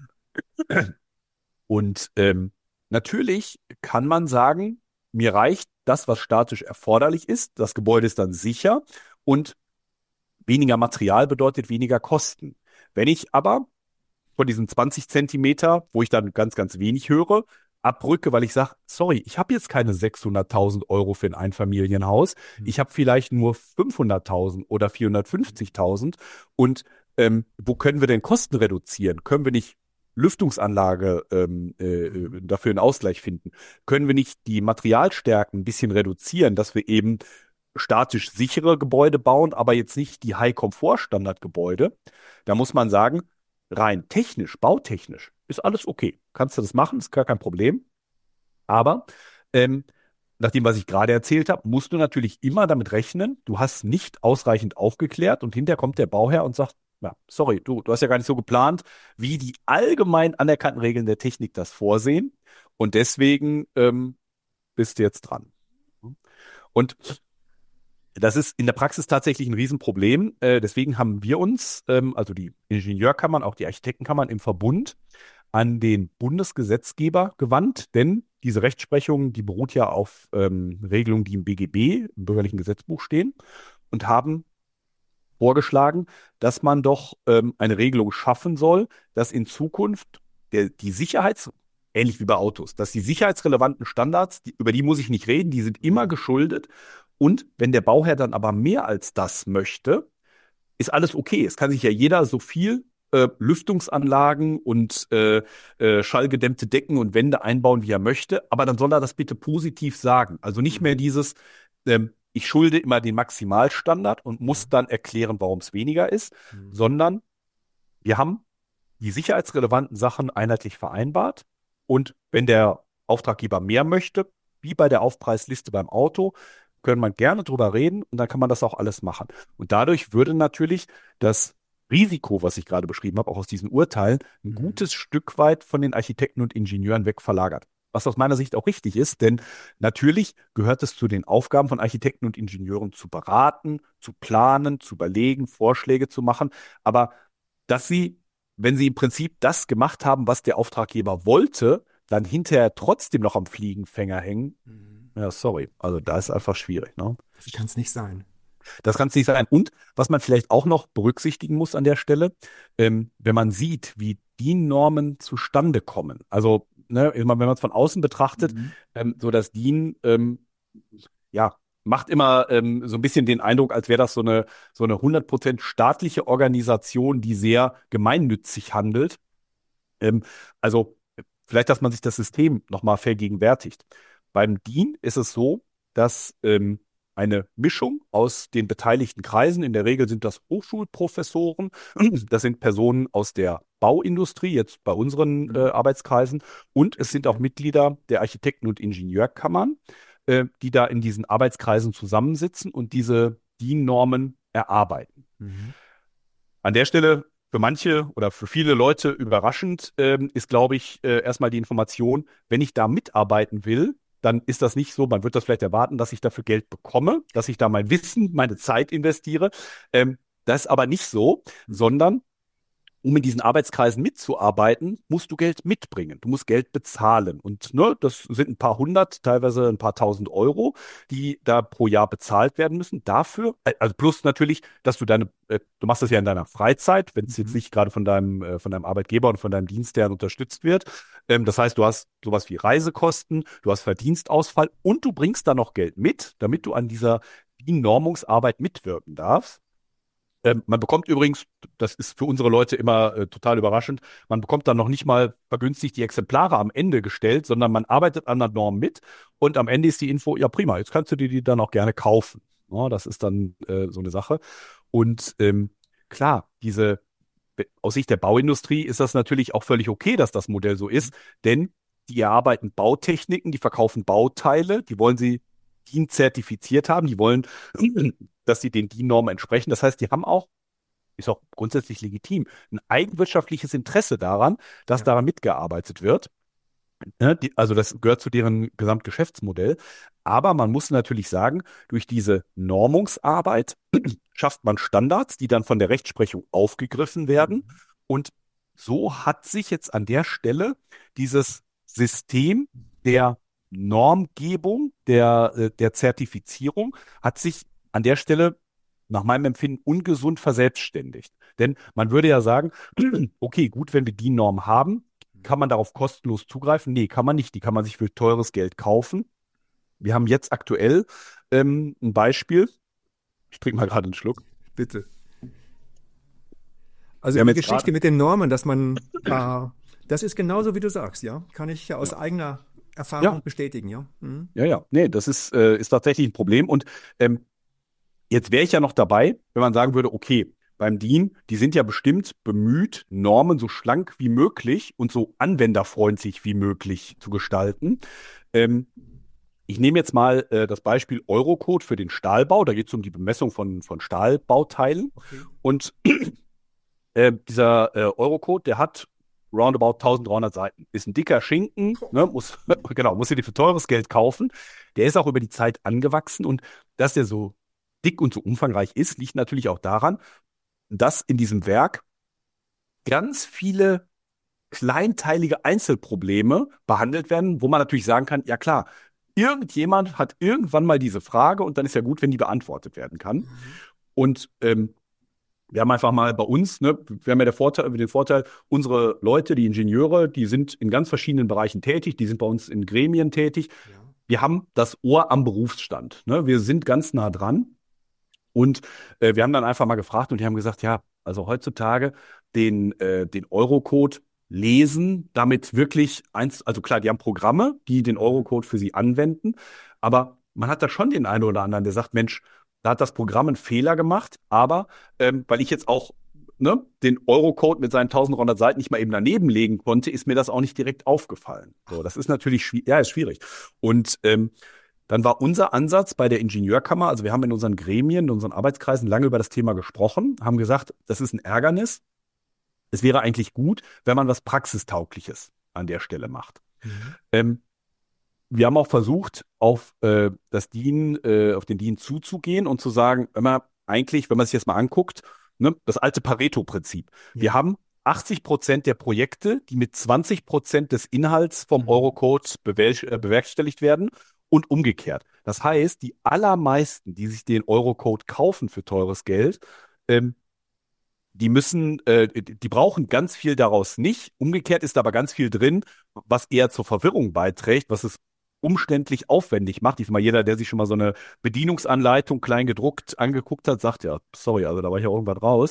B: Und ähm, natürlich kann man sagen, mir reicht das, was statisch erforderlich ist. Das Gebäude ist dann sicher und weniger Material bedeutet weniger Kosten. Wenn ich aber von diesen zwanzig Zentimeter, wo ich dann ganz, ganz wenig höre, abrücke, weil ich sage, sorry, ich habe jetzt keine sechshunderttausend Euro für ein Einfamilienhaus. Ich habe vielleicht nur fünfhunderttausend oder vierhundertfünfzigtausend. Und ähm, wo können wir denn Kosten reduzieren? Können wir nicht Lüftungsanlage ähm, äh, dafür einen Ausgleich finden? Können wir nicht die Materialstärken ein bisschen reduzieren, dass wir eben statisch sichere Gebäude bauen, aber jetzt nicht die High-Komfort-Standard-Gebäude? Da muss man sagen, rein technisch, bautechnisch, ist alles okay. Kannst du das machen, ist gar kein Problem. Aber ähm, nach dem, was ich gerade erzählt habe, musst du natürlich immer damit rechnen, du hast nicht ausreichend aufgeklärt und hinterher kommt der Bauherr und sagt, ja, sorry, du, du hast ja gar nicht so geplant, wie die allgemein anerkannten Regeln der Technik das vorsehen. Und deswegen ähm, bist du jetzt dran. Und das ist in der Praxis tatsächlich ein Riesenproblem. Äh, deswegen haben wir uns, ähm, also die Ingenieurkammern, auch die Architektenkammern im Verbund, an den Bundesgesetzgeber gewandt, denn diese Rechtsprechung, die beruht ja auf ähm, Regelungen, die im B G B, im bürgerlichen Gesetzbuch stehen, und haben vorgeschlagen, dass man doch ähm, eine Regelung schaffen soll, dass in Zukunft der, die Sicherheits, ähnlich wie bei Autos, dass die sicherheitsrelevanten Standards, die, über die muss ich nicht reden, die sind immer geschuldet. Und wenn der Bauherr dann aber mehr als das möchte, ist alles okay. Es kann sich ja jeder so viel äh, Lüftungsanlagen und äh, äh, schallgedämmte Decken und Wände einbauen, wie er möchte, aber dann soll er das bitte positiv sagen. Also nicht mehr
C: Mhm.
B: dieses, ähm, ich schulde immer den Maximalstandard und
C: Ja.
B: muss dann erklären, warum es weniger ist,
C: Mhm.
B: sondern wir haben die sicherheitsrelevanten Sachen einheitlich vereinbart. Und wenn der Auftraggeber mehr möchte, wie bei der Aufpreisliste beim Auto, können man gerne drüber reden und dann kann man das auch alles machen. Und dadurch würde natürlich das Risiko, was ich gerade beschrieben habe, auch aus diesen Urteilen, ein
C: Mhm.
B: gutes Stück weit von den Architekten und Ingenieuren wegverlagert. Was aus meiner Sicht auch richtig ist, denn natürlich gehört es zu den Aufgaben von Architekten und Ingenieuren zu beraten, zu planen, zu überlegen, Vorschläge zu machen, aber dass sie, wenn sie im Prinzip das gemacht haben, was der Auftraggeber wollte, dann hinterher trotzdem noch am Fliegenfänger hängen.
C: Mhm.
B: Ja, sorry. Also da ist einfach schwierig, ne?
C: Das kann es nicht sein.
B: Das kann es nicht sein. Und was man vielleicht auch noch berücksichtigen muss an der Stelle, ähm, wenn man sieht, wie die Normen zustande kommen. Also, ne, wenn man es von außen betrachtet,
C: Mhm.
B: ähm, so das D I N, ähm, ja, macht immer ähm, so ein bisschen den Eindruck, als wäre das so eine so eine hundert Prozent staatliche Organisation, die sehr gemeinnützig handelt. Ähm, also vielleicht, dass man sich das System nochmal vergegenwärtigt. Beim D I N ist es so, dass ähm, eine Mischung aus den beteiligten Kreisen, in der Regel sind das Hochschulprofessoren, das sind Personen aus der Bauindustrie, jetzt bei unseren äh, Arbeitskreisen, und es sind auch Mitglieder der Architekten- und Ingenieurkammern, äh, die da in diesen Arbeitskreisen zusammensitzen und diese D I N-Normen erarbeiten.
A: Mhm.
B: An der Stelle für manche oder für viele Leute überraschend ähm, ist, glaube ich, äh, erstmal die Information, wenn ich da mitarbeiten will, dann ist das nicht so, man wird das vielleicht erwarten, dass ich dafür Geld bekomme, dass ich da mein Wissen, meine Zeit investiere. Ähm, das ist aber nicht so, sondern um in diesen Arbeitskreisen mitzuarbeiten, musst du Geld mitbringen. Du musst Geld bezahlen. Und ne, das sind ein paar hundert, teilweise ein paar tausend Euro, die da pro Jahr bezahlt werden müssen. Dafür, also plus natürlich, dass du deine, äh, du machst das ja in deiner Freizeit, wenn es
A: Mhm.
B: jetzt nicht gerade von deinem, äh, von deinem Arbeitgeber und von deinem Dienstherrn unterstützt wird. Ähm, das heißt, du hast sowas wie Reisekosten, du hast Verdienstausfall und du bringst da noch Geld mit, damit du an dieser D I N-Normungsarbeit mitwirken darfst. Ähm, man bekommt übrigens, das ist für unsere Leute immer äh, total überraschend, man bekommt dann noch nicht mal vergünstigt die Exemplare am Ende gestellt, sondern man arbeitet an der Norm mit und am Ende ist die Info, ja prima, jetzt kannst du dir die dann auch gerne kaufen. Ja, das ist dann äh, so eine Sache. Und ähm, klar, diese aus Sicht der Bauindustrie ist das natürlich auch völlig okay, dass das Modell so ist, denn die erarbeiten Bautechniken, die verkaufen Bauteile, die wollen sie D I N-zertifiziert haben, die wollen, dass sie den D I N-Normen entsprechen. Das heißt, die haben auch, ist auch grundsätzlich legitim, ein eigenwirtschaftliches Interesse daran, dass
A: Ja.
B: daran mitgearbeitet wird. Ne, die, also das gehört zu deren Gesamtgeschäftsmodell. Aber man muss natürlich sagen, durch diese Normungsarbeit schafft man Standards, die dann von der Rechtsprechung aufgegriffen werden. Und so hat sich jetzt an der Stelle dieses System der Normgebung, der, äh, der Zertifizierung, hat sich an der Stelle nach meinem Empfinden ungesund verselbstständigt. Denn man würde ja sagen, okay, gut, wenn wir die Norm haben, kann man darauf kostenlos zugreifen? Nee, kann man nicht. Die kann man sich für teures Geld kaufen. Wir haben jetzt aktuell ähm, ein Beispiel. Ich trinke mal gerade einen Schluck.
A: Bitte. Also
B: Wir haben
A: die
B: jetzt
A: Geschichte
B: gerade-
A: mit den Normen, dass man, äh, das ist genauso, wie du sagst, ja. Kann ich aus eigener Erfahrung
B: Ja.
A: bestätigen, ja. Mhm.
B: Ja, ja, nee, das ist, äh, ist tatsächlich ein Problem. Und ähm, jetzt wäre ich ja noch dabei, wenn man sagen würde, okay, beim D I N, die sind ja bestimmt bemüht, Normen so schlank wie möglich und so anwenderfreundlich wie möglich zu gestalten. Ähm, ich nehme jetzt mal äh, das Beispiel Eurocode für den Stahlbau. Da geht es um die Bemessung von, von Stahlbauteilen.
A: Okay.
B: Und äh, dieser äh, Eurocode, der hat roundabout dreizehnhundert Seiten. Ist ein dicker Schinken, ne, muss, genau, muss ihr die für teures Geld kaufen. Der ist auch über die Zeit angewachsen und dass der so dick und so umfangreich ist, liegt natürlich auch daran, dass in diesem Werk ganz viele kleinteilige Einzelprobleme behandelt werden, wo man natürlich sagen kann, ja klar, irgendjemand hat irgendwann mal diese Frage und dann ist ja gut, wenn die beantwortet werden kann.
A: Mhm.
B: Und ähm, wir haben einfach mal bei uns, ne, wir haben ja der Vorteil, den Vorteil, unsere Leute, die Ingenieure, die sind in ganz verschiedenen Bereichen tätig, die sind bei uns in Gremien tätig.
A: Ja.
B: Wir haben das Ohr am Berufsstand. Ne? Wir sind ganz nah dran. Und äh, wir haben dann einfach mal gefragt und die haben gesagt, ja, also heutzutage den, äh, den Eurocode lesen, damit wirklich eins, also klar, die haben Programme, die den Eurocode für sie anwenden, aber man hat da schon den einen oder anderen, der sagt, Mensch, da hat das Programm einen Fehler gemacht, aber ähm, weil ich jetzt auch ne, den Eurocode mit seinen dreizehnhundert Seiten nicht mal eben daneben legen konnte, ist mir das auch nicht direkt aufgefallen. So, das ist natürlich schwierig, ja, ist schwierig. Und ähm, dann war unser Ansatz bei der Ingenieurkammer, also wir haben in unseren Gremien, in unseren Arbeitskreisen lange über das Thema gesprochen, haben gesagt, das ist ein Ärgernis. Es wäre eigentlich gut, wenn man was Praxistaugliches an der Stelle macht.
A: Mhm.
B: Ähm, wir haben auch versucht, auf äh, das D I N, äh, auf den D I N zuzugehen und zu sagen, immer eigentlich, wenn man sich jetzt mal anguckt, ne, das alte Pareto-Prinzip.
A: Ja.
B: Wir haben achtzig Prozent der Projekte, die mit zwanzig Prozent des Inhalts vom
A: Mhm.
B: Eurocode bewer- äh, bewerkstelligt werden. Und umgekehrt. Das heißt, die allermeisten, die sich den Eurocode kaufen für teures Geld, ähm, die müssen, äh, die brauchen ganz viel daraus nicht. Umgekehrt ist aber ganz viel drin, was eher zur Verwirrung beiträgt, was es umständlich aufwendig macht. Ich sag mal, jeder, der sich schon mal so eine Bedienungsanleitung klein gedruckt angeguckt hat, sagt ja, sorry, also da war ich ja irgendwann raus.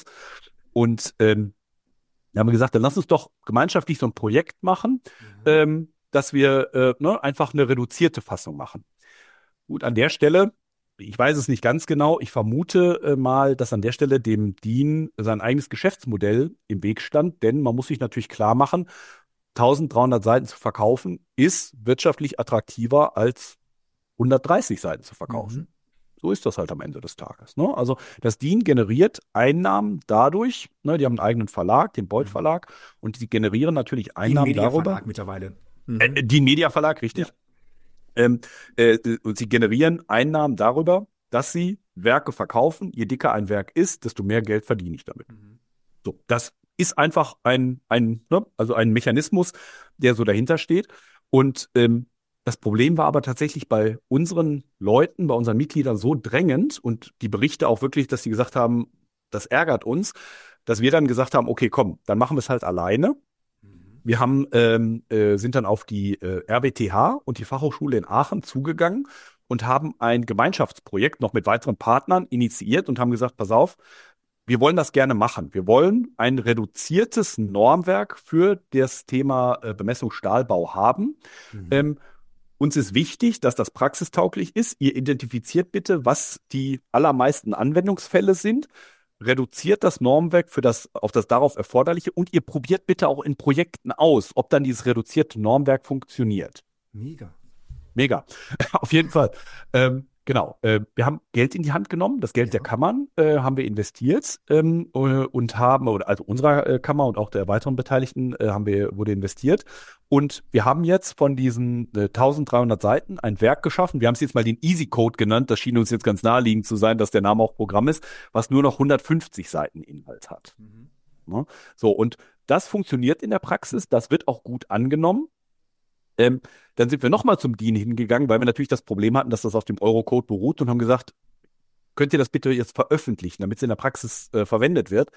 B: Und ähm, da haben wir gesagt, dann lass uns doch gemeinschaftlich so ein Projekt machen, mhm. ähm, dass wir äh, ne, einfach eine reduzierte Fassung machen. Gut, an der Stelle, ich weiß es nicht ganz genau, ich vermute äh, mal, dass an der Stelle dem DIN sein eigenes Geschäftsmodell im Weg stand, denn man muss sich natürlich klar machen, dreizehnhundert Seiten zu verkaufen ist wirtschaftlich attraktiver als hundertdreißig Seiten zu verkaufen. Mhm. So ist das halt am Ende des Tages. Ne? Also das DIN generiert Einnahmen dadurch, ne, die haben einen eigenen Verlag, den Beuth Verlag, und die generieren natürlich Einnahmen
A: DIN
B: darüber.
A: Media Verlag mittlerweile.
B: Mhm. Äh, DIN Media Verlag, richtig. Ja. Ähm, äh, und sie generieren Einnahmen darüber, dass sie Werke verkaufen. Je dicker ein Werk ist, desto mehr Geld verdiene ich damit. Mhm. So, das ist einfach ein, ein, ne, also ein Mechanismus, der so dahinter steht. Und ähm, das Problem war aber tatsächlich bei unseren Leuten, bei unseren Mitgliedern so drängend und die Berichte auch wirklich, dass sie gesagt haben, das ärgert uns, dass wir dann gesagt haben, okay, komm, dann machen wir es halt alleine. Wir haben, ähm, äh, sind dann auf die äh, R W T H und die Fachhochschule in Aachen zugegangen und haben ein Gemeinschaftsprojekt noch mit weiteren Partnern initiiert und haben gesagt, pass auf, wir wollen das gerne machen. Wir wollen ein reduziertes Normwerk für das Thema äh, Bemessung Stahlbau haben. Mhm. Ähm, Uns ist wichtig, dass das praxistauglich ist. Ihr identifiziert bitte, was die allermeisten Anwendungsfälle sind. Reduziert das Normwerk für das, auf das darauf Erforderliche und ihr probiert bitte auch in Projekten aus, ob dann dieses reduzierte Normwerk funktioniert.
A: Mega.
B: Mega. Auf jeden Fall. Ähm, genau. Äh, wir haben Geld in die Hand genommen. Das Geld ja. der Kammern äh, haben wir investiert ähm, und haben, oder also unserer äh, Kammer und auch der weiteren Beteiligten äh, haben wir, wurde investiert. Und wir haben jetzt von diesen äh, dreizehnhundert Seiten ein Werk geschaffen. Wir haben es jetzt mal den Easy Code genannt. Das schien uns jetzt ganz naheliegend zu sein, dass der Name auch Programm ist, was nur noch hundertfünfzig Seiten Inhalt hat. Mhm. Ja, so, und das funktioniert in der Praxis. Das wird auch gut angenommen. Ähm, dann sind wir nochmal zum DIN hingegangen, weil wir natürlich das Problem hatten, dass das auf dem Eurocode beruht und haben gesagt, könnt ihr das bitte jetzt veröffentlichen, damit es in der Praxis äh, verwendet wird.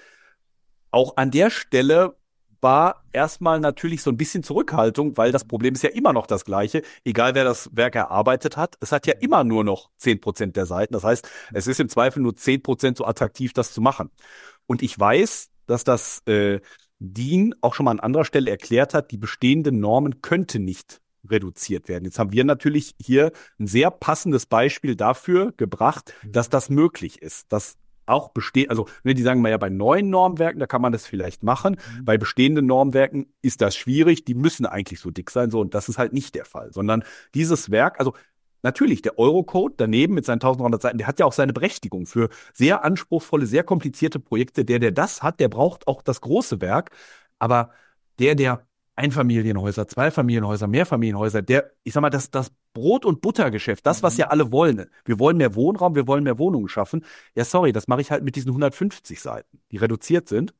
B: Auch an der Stelle war erstmal natürlich so ein bisschen Zurückhaltung, weil das Problem ist ja immer noch das gleiche, egal wer das Werk erarbeitet hat. Es hat ja immer nur noch zehn Prozent der Seiten. Das heißt, es ist im Zweifel nur zehn Prozent so attraktiv, das zu machen. Und ich weiß, dass das äh, DIN auch schon mal an anderer Stelle erklärt hat, die bestehenden Normen könnten nicht reduziert werden. Jetzt haben wir natürlich hier ein sehr passendes Beispiel dafür gebracht, dass das möglich ist, dass auch bestehen, also wenn die sagen mal ja, bei neuen Normwerken, da kann man das vielleicht machen, mhm. bei bestehenden Normwerken ist das schwierig, die müssen eigentlich so dick sein, so, und das ist halt nicht der Fall, sondern dieses Werk, also natürlich, der Eurocode daneben mit seinen dreizehnhundert Seiten, der hat ja auch seine Berechtigung für sehr anspruchsvolle, sehr komplizierte Projekte. Der, der das hat, der braucht auch das große Werk. Aber der, der Einfamilienhäuser, Zweifamilienhäuser, Mehrfamilienhäuser, der, ich sag mal, das, das Brot- und Buttergeschäft, das, was ja alle wollen. Wir wollen mehr Wohnraum, wir wollen mehr Wohnungen schaffen. Ja, sorry, das mache ich halt mit diesen hundertfünfzig Seiten, die reduziert sind.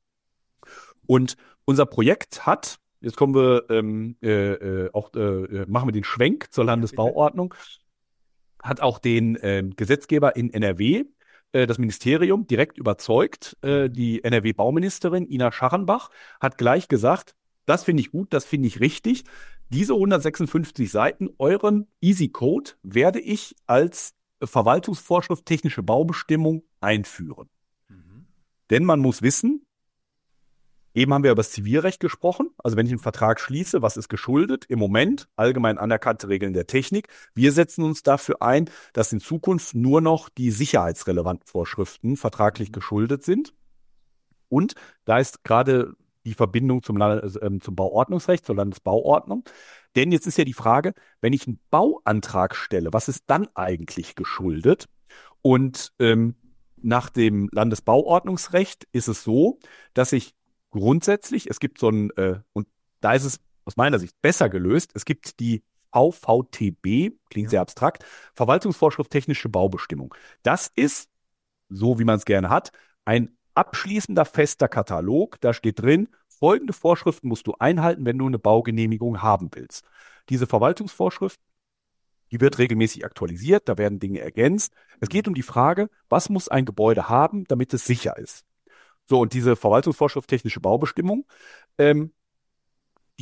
B: Und unser Projekt hat, jetzt kommen wir ähm, äh, äh, auch, äh, machen wir den Schwenk zur Landesbauordnung, hat auch den äh, Gesetzgeber in N R W, äh, das Ministerium, direkt überzeugt. Äh, die N R W-Bauministerin Ina Scharrenbach hat gleich gesagt, das finde ich gut, das finde ich richtig. Diese hundertsechsundfünfzig Seiten, euren Easy Code, werde ich als Verwaltungsvorschrift technische Baubestimmung einführen. Mhm. Denn man muss wissen, eben haben wir über das Zivilrecht gesprochen. Also wenn ich einen Vertrag schließe, was ist geschuldet? Im Moment allgemein anerkannte Regeln der Technik. Wir setzen uns dafür ein, dass in Zukunft nur noch die sicherheitsrelevanten Vorschriften vertraglich geschuldet sind. Und da ist gerade die Verbindung zum, Land- äh, zum Bauordnungsrecht, zur Landesbauordnung. Denn jetzt ist ja die Frage, wenn ich einen Bauantrag stelle, was ist dann eigentlich geschuldet? Und ähm, nach dem Landesbauordnungsrecht ist es so, dass ich grundsätzlich, es gibt so ein, äh, und da ist es aus meiner Sicht besser gelöst, es gibt die V V T B, klingt sehr abstrakt, Verwaltungsvorschrift technische Baubestimmung. Das ist, so wie man es gerne hat, ein abschließender fester Katalog. Da steht drin, folgende Vorschriften musst du einhalten, wenn du eine Baugenehmigung haben willst. Diese Verwaltungsvorschrift, die wird regelmäßig aktualisiert, da werden Dinge ergänzt. Es geht um die Frage, was muss ein Gebäude haben, damit es sicher ist. So, und diese Verwaltungsvorschrift technische Baubestimmung, ähm, die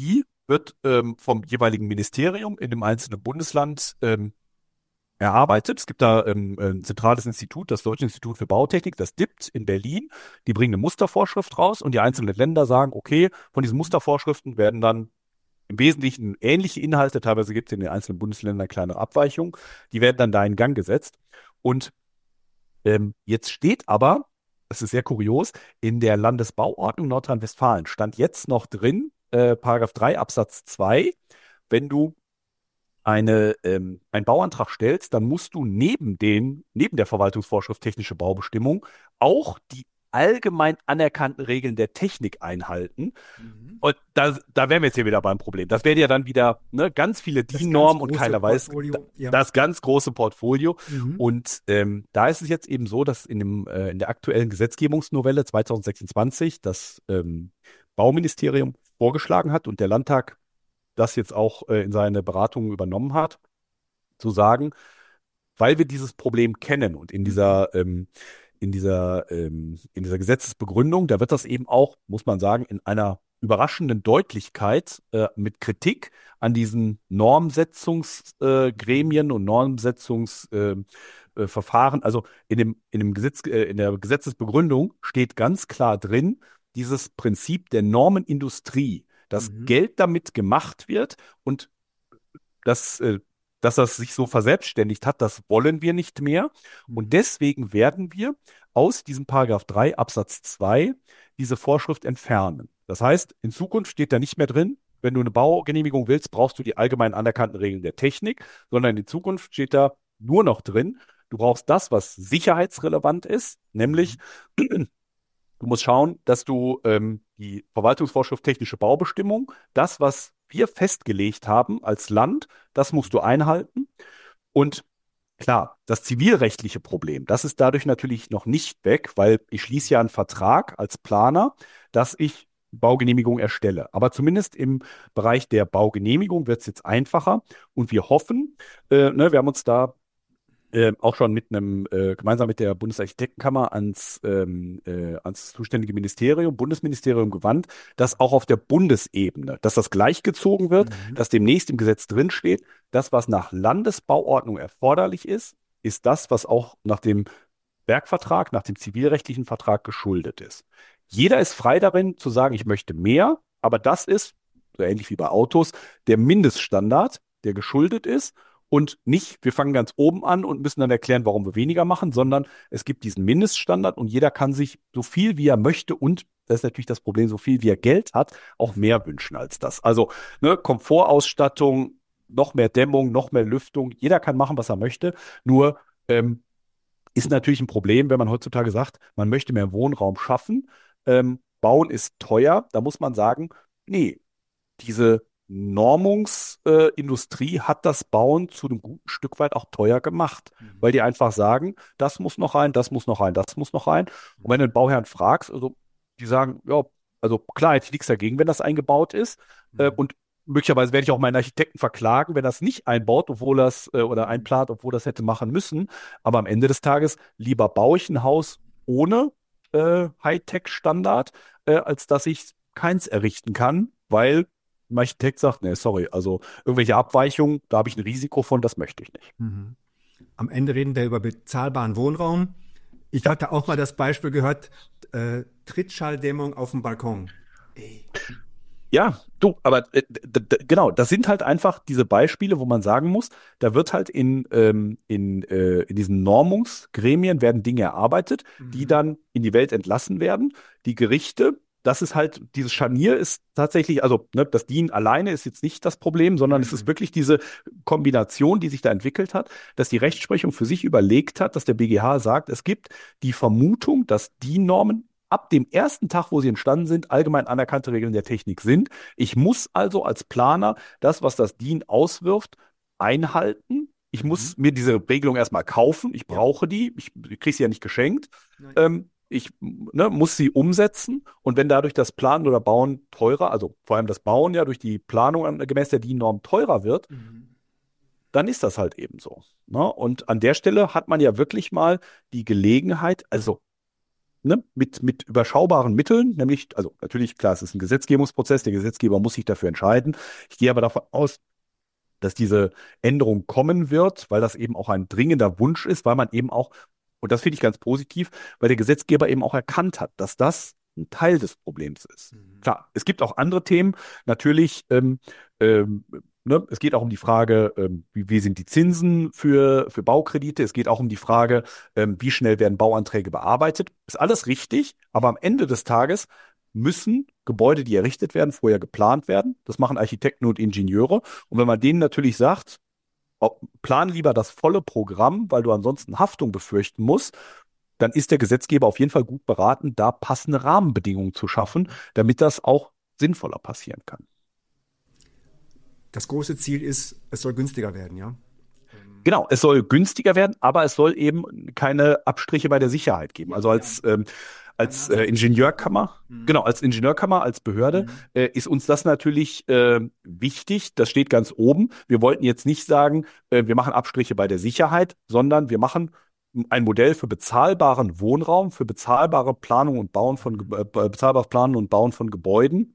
B: wird ähm, vom jeweiligen Ministerium in dem einzelnen Bundesland ähm, erarbeitet. Es gibt da ähm, ein zentrales Institut, das Deutsche Institut für Bautechnik, das D I B T in Berlin. Die bringen eine Mustervorschrift raus und die einzelnen Länder sagen, okay, von diesen Mustervorschriften werden dann im Wesentlichen ähnliche Inhalte, teilweise gibt es in den einzelnen Bundesländern kleinere Abweichungen, die werden dann da in Gang gesetzt. Und ähm, jetzt steht aber, das ist sehr kurios, in der Landesbauordnung Nordrhein-Westfalen stand jetzt noch drin, äh, Paragraph drei Absatz zwei, wenn du eine, ähm, einen Bauantrag stellst, dann musst du neben den, neben der Verwaltungsvorschrift technische Baubestimmung auch die allgemein anerkannten Regeln der Technik einhalten.
A: Mhm.
B: Und da, da wären wir jetzt hier wieder beim Problem. Das wäre ja dann wieder ne, ganz viele
A: Das
B: D I N-Normen
A: ganz
B: und
A: große
B: keiner weiß
A: Portfolio,
B: da-
A: ja.
B: das ganz große Portfolio.
A: Mhm.
B: Und ähm, da ist es jetzt eben so, dass in, dem, äh, in der aktuellen Gesetzgebungsnovelle zwanzig sechsundzwanzig das ähm, Bauministerium vorgeschlagen hat und der Landtag das jetzt auch äh, in seine Beratungen übernommen hat, zu sagen, weil wir dieses Problem kennen und in dieser, ähm, in dieser, ähm, in dieser Gesetzesbegründung, da wird das eben auch, muss man sagen, in einer überraschenden Deutlichkeit äh, mit Kritik an diesen Normsetzungsgremien äh, Gremien und Normsetzungsverfahren, äh, äh, Verfahren, also in dem, in dem Gesetz, äh, in der Gesetzesbegründung steht ganz klar drin, dieses Prinzip der Normenindustrie, dass
A: Mhm.
B: Geld damit gemacht wird und dass, äh, dass das sich so verselbstständigt hat, das wollen wir nicht mehr. Und
A: Mhm.
B: deswegen werden wir aus diesem Paragraph drei Absatz zwei diese Vorschrift entfernen. Das heißt, in Zukunft steht da nicht mehr drin, wenn du eine Baugenehmigung willst, brauchst du die allgemein anerkannten Regeln der Technik, sondern in Zukunft steht da nur noch drin, du brauchst das, was sicherheitsrelevant ist, nämlich du musst schauen, dass du ähm, die Verwaltungsvorschrift technische Baubestimmung, das, was wir festgelegt haben als Land, das musst du einhalten. Und klar, das zivilrechtliche Problem, das ist dadurch natürlich noch nicht weg, weil ich schließe ja einen Vertrag als Planer, dass ich Baugenehmigung erstelle. Aber zumindest im Bereich der Baugenehmigung wird es jetzt einfacher und wir hoffen, äh, ne, wir haben uns da äh, auch schon mit einem, äh, gemeinsam mit der Bundesarchitektenkammer ans, ähm, äh, ans zuständige Ministerium, Bundesministerium gewandt, dass auch auf der Bundesebene, dass das gleichgezogen wird,
A: Mhm.
B: dass demnächst im Gesetz drinsteht, das, was nach Landesbauordnung erforderlich ist, ist das, was auch nach dem Werkvertrag, nach dem zivilrechtlichen Vertrag geschuldet ist. Jeder ist frei darin zu sagen, ich möchte mehr, aber das ist, so ähnlich wie bei Autos, der Mindeststandard, der geschuldet ist und nicht, wir fangen ganz oben an und müssen dann erklären, warum wir weniger machen, sondern es gibt diesen Mindeststandard und jeder kann sich so viel, wie er möchte und das ist natürlich das Problem, so viel, wie er Geld hat, auch mehr wünschen als das. Also ne, Komfortausstattung, noch mehr Dämmung, noch mehr Lüftung, jeder kann machen, was er möchte, nur ähm, ist natürlich ein Problem, wenn man heutzutage sagt, man möchte mehr Wohnraum schaffen. Ähm, Bauen ist teuer. Da muss man sagen, nee, diese Normungsindustrie äh, Industrie hat das Bauen zu einem guten Stück weit auch teuer gemacht,
A: Mhm.
B: weil die einfach sagen, das muss noch rein, das muss noch rein, das muss noch rein. Und wenn du den Bauherrn fragst, also die sagen, ja, also klar, hätte ich nichts dagegen, wenn das eingebaut ist. Äh,
A: Mhm.
B: und möglicherweise werde ich auch meinen Architekten verklagen, wenn er es nicht einbaut, obwohl das äh, oder
A: Mhm.
B: einplant, obwohl das hätte machen müssen. Aber am Ende des Tages lieber baue ich ein Haus ohne äh, Hightech-Standard, äh, als dass ich keins errichten kann, weil ein Architekt sagt, nee, sorry, also irgendwelche Abweichungen, da habe ich ein Risiko von, das möchte ich nicht.
A: Mhm. Am Ende reden wir über bezahlbaren Wohnraum. Ich
B: Ja.
A: hatte auch mal das Beispiel gehört, äh, Trittschalldämmung auf dem Balkon. Ey.
B: Ja, du, aber äh, d- d- genau, das sind halt einfach diese Beispiele, wo man sagen muss, da wird halt in, ähm, in, äh, in diesen Normungsgremien werden Dinge erarbeitet, die
A: Mhm.
B: dann in die Welt entlassen werden. Die Gerichte, das ist halt, dieses Scharnier ist tatsächlich, also ne, das D I N alleine ist jetzt nicht das Problem, sondern es ist
A: Mhm.
B: wirklich diese Kombination, die sich da entwickelt hat, dass die Rechtsprechung für sich überlegt hat, dass der B G H sagt, es gibt die Vermutung, dass D I N-Normen ab dem ersten Tag, wo sie entstanden sind, allgemein anerkannte Regeln der Technik sind. Ich muss also als Planer das, was das D I N auswirft, einhalten. Ich muss
A: Mhm.
B: mir diese Regelung erstmal kaufen. Ich
A: Ja.
B: brauche die. Ich, ich kriege sie ja nicht geschenkt.
A: Nein.
B: Ähm, ich ne, muss sie umsetzen. Und wenn dadurch das Planen oder Bauen teurer, also vor allem das Bauen ja durch die Planung an, gemäß der D I N-Norm teurer wird,
A: Mhm.
B: dann ist das halt eben so. Ne? Und an der Stelle hat man ja wirklich mal die Gelegenheit, also ne, mit, mit überschaubaren Mitteln, nämlich, also natürlich, klar, es ist ein Gesetzgebungsprozess, der Gesetzgeber muss sich dafür entscheiden. Ich gehe aber davon aus, dass diese Änderung kommen wird, weil das eben auch ein dringender Wunsch ist, weil man eben auch, und das finde ich ganz positiv, weil der Gesetzgeber eben auch erkannt hat, dass das ein Teil des Problems ist. Mhm. Klar, es gibt auch andere Themen. Natürlich, ähm, ähm, ne, es geht auch um die Frage, ähm, wie, wie sind die Zinsen für, für Baukredite? Es geht auch um die Frage, ähm, wie schnell werden Bauanträge bearbeitet. Ist alles richtig, aber am Ende des Tages müssen Gebäude, die errichtet werden, vorher geplant werden. Das machen Architekten und Ingenieure. Und wenn man denen natürlich sagt, ob, plan lieber das volle Programm, weil du ansonsten Haftung befürchten musst, dann ist der Gesetzgeber auf jeden Fall gut beraten, da passende Rahmenbedingungen zu schaffen, damit das auch sinnvoller passieren kann.
A: Das große Ziel ist, es soll günstiger werden, ja?
B: Genau, es soll günstiger werden, aber es soll eben keine Abstriche bei der Sicherheit geben. Also als ähm, als äh, Ingenieurkammer, mhm. genau, als Ingenieurkammer, als Behörde mhm. äh, ist uns das natürlich äh, wichtig. Das steht ganz oben. Wir wollten jetzt nicht sagen, äh, wir machen Abstriche bei der Sicherheit, sondern wir machen ein Modell für bezahlbaren Wohnraum, für bezahlbare Planung und Bauen von äh, bezahlbares Planen und Bauen von Gebäuden,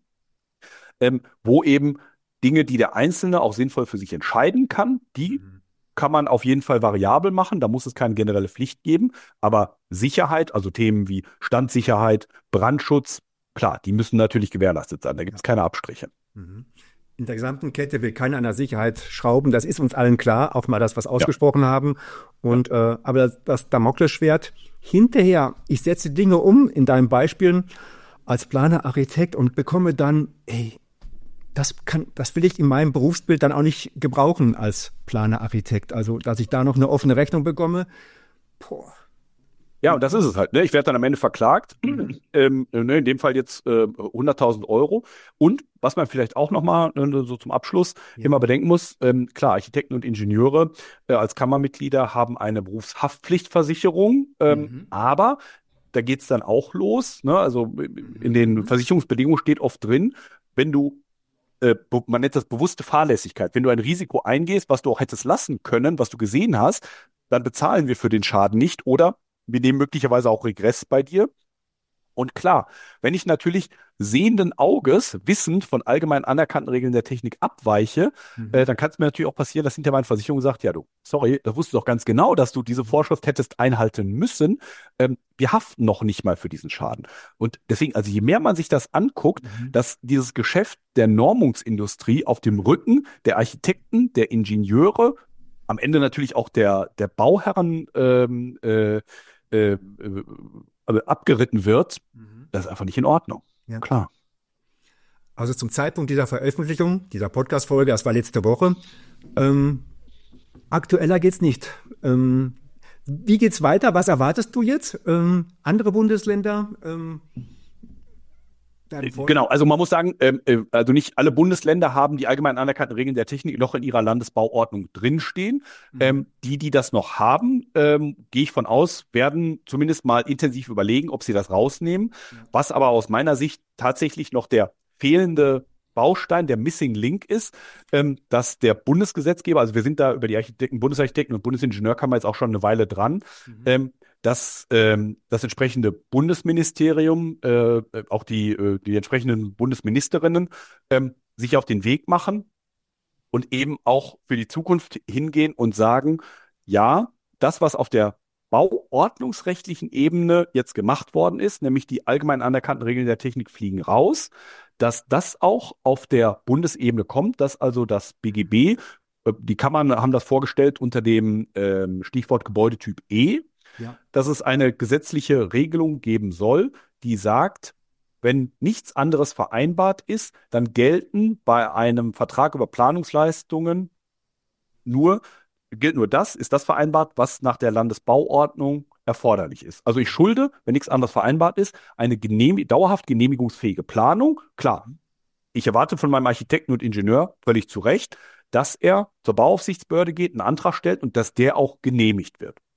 B: ähm, wo eben Dinge, die der Einzelne auch sinnvoll für sich entscheiden kann, die mhm. kann man auf jeden Fall variabel machen, da muss es keine generelle Pflicht geben, aber Sicherheit, also Themen wie Standsicherheit, Brandschutz, klar, die müssen natürlich gewährleistet sein, da gibt es keine Abstriche.
A: Mhm. In der gesamten Kette will keiner an der Sicherheit schrauben, das ist uns allen klar, auch mal das, was ausgesprochen ja. haben. Und ja. äh, aber das, das Damoklesschwert hinterher, ich setze Dinge um in deinen Beispielen als Planer, Architekt und bekomme dann, ey, Das kann, das will ich in meinem Berufsbild dann auch nicht gebrauchen als Planer, Architekt. Also, dass ich da noch eine offene Rechnung bekomme. Boah.
B: Ja, und das ist es halt. Ne? Ich werde dann am Ende verklagt. Mhm. Ähm, ne, in dem Fall jetzt äh, hunderttausend Euro. Und was man vielleicht auch nochmal ne, so zum Abschluss ja. immer bedenken muss, ähm, klar, Architekten und Ingenieure äh, als Kammermitglieder haben eine Berufshaftpflichtversicherung. Ähm, mhm. Aber da geht's dann auch los. Ne? Also in den mhm. Versicherungsbedingungen steht oft drin, wenn du man nennt das bewusste Fahrlässigkeit. Wenn du ein Risiko eingehst, was du auch hättest lassen können, was du gesehen hast, dann bezahlen wir für den Schaden nicht oder wir nehmen möglicherweise auch Regress bei dir. Und klar, wenn ich natürlich sehenden Auges, wissend von allgemein anerkannten Regeln der Technik abweiche, mhm. äh, dann kann es mir natürlich auch passieren, dass hinter meine Versicherung sagt, ja du, sorry, da wusstest du doch ganz genau, dass du diese Vorschrift hättest einhalten müssen. Ähm, wir haften noch nicht mal für diesen Schaden. Und deswegen, also je mehr man sich das anguckt, mhm. dass dieses Geschäft der Normungsindustrie auf dem Rücken der Architekten, der Ingenieure, am Ende natürlich auch der, der Bauherren ähm, äh, äh, äh, abgeritten wird, mhm. das ist einfach nicht in Ordnung. Ja. Klar.
A: Also zum Zeitpunkt dieser Veröffentlichung, dieser Podcast-Folge, das war letzte Woche, ähm, aktueller geht's nicht. Ähm, wie geht's weiter? Was erwartest du jetzt? Ähm, andere Bundesländer? Ähm,
B: Genau, also man muss sagen, ähm, also nicht alle Bundesländer haben die allgemein anerkannten Regeln der Technik noch in ihrer Landesbauordnung drinstehen. Mhm. Ähm, die, die das noch haben, ähm, gehe ich von aus, werden zumindest mal intensiv überlegen, ob sie das rausnehmen. Ja. Was aber aus meiner Sicht tatsächlich noch der fehlende Baustein, der Missing Link ist, ähm, dass der Bundesgesetzgeber, also wir sind da über die Architekten, Bundesarchitekten und Bundesingenieurkammer jetzt auch schon eine Weile dran, mhm. ähm, dass ähm, das entsprechende Bundesministerium, äh, auch die, äh, die entsprechenden Bundesministerinnen ähm, sich auf den Weg machen und eben auch für die Zukunft hingehen und sagen, ja, das, was auf der bauordnungsrechtlichen Ebene jetzt gemacht worden ist, nämlich die allgemein anerkannten Regeln der Technik fliegen raus, dass das auch auf der Bundesebene kommt, dass also das B G B, äh, die Kammern haben das vorgestellt unter dem ähm, Stichwort Gebäudetyp E, ja. dass es eine gesetzliche Regelung geben soll, die sagt, wenn nichts anderes vereinbart ist, dann gelten bei einem Vertrag über Planungsleistungen nur, gilt nur das, ist das vereinbart, was nach der Landesbauordnung erforderlich ist. Also ich schulde, wenn nichts anderes vereinbart ist, eine genehm- dauerhaft genehmigungsfähige Planung. Klar, ich erwarte von meinem Architekten und Ingenieur völlig zu Recht, dass er zur Bauaufsichtsbehörde geht, einen Antrag stellt und dass der auch genehmigt wird.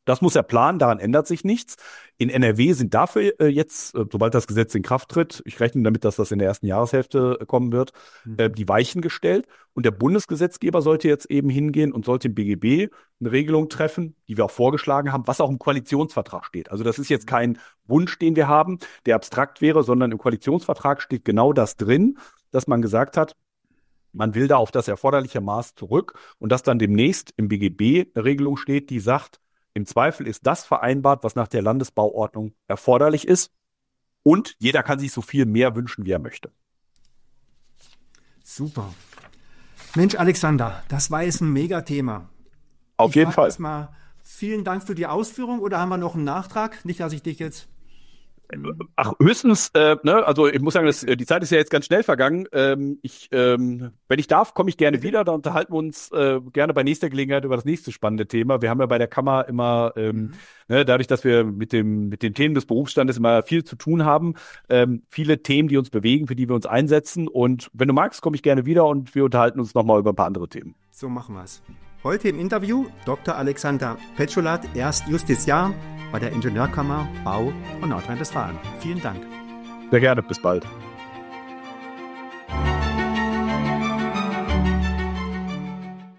B: Das muss er planen, daran ändert sich nichts. In N R W sind dafür äh, jetzt, äh, sobald das Gesetz in Kraft tritt, ich rechne damit, dass das in der ersten Jahreshälfte äh, kommen wird, mhm. äh, die Weichen gestellt. Und der Bundesgesetzgeber sollte jetzt eben hingehen und sollte im B G B eine Regelung treffen, die wir auch vorgeschlagen haben, was auch im Koalitionsvertrag steht. Also das ist jetzt kein Wunsch, den wir haben, der abstrakt wäre, sondern im Koalitionsvertrag steht genau das drin, dass man gesagt hat, man will da auf das erforderliche Maß zurück und dass dann demnächst im B G B eine Regelung steht, die sagt, im Zweifel ist das vereinbart, was nach der Landesbauordnung erforderlich ist. Und jeder kann sich so viel mehr wünschen, wie er möchte.
A: Super. Mensch, Alexander, das war jetzt ein Megathema.
B: Auf jeden Fall.
A: Erstmal vielen Dank für die Ausführung. Oder haben wir noch einen Nachtrag? Nicht, dass ich dich jetzt...
B: Ach, höchstens, äh, ne, also ich muss sagen, das, die Zeit ist ja jetzt ganz schnell vergangen. Ähm, ich, ähm, wenn ich darf, komme ich gerne wieder. Da unterhalten wir uns äh, gerne bei nächster Gelegenheit über das nächste spannende Thema. Wir haben ja bei der Kammer immer, ähm, mhm. ne, dadurch, dass wir mit dem mit den Themen des Berufsstandes immer viel zu tun haben, ähm, viele Themen, die uns bewegen, für die wir uns einsetzen. Und wenn du magst, komme ich gerne wieder und wir unterhalten uns nochmal über ein paar andere Themen.
A: So machen wir es. Heute im Interview Doktor Alexander Petscholat, Erstjustiziar bei der Ingenieurkammer Bau und Nordrhein-Westfalen. Vielen Dank.
B: Sehr gerne, bis bald.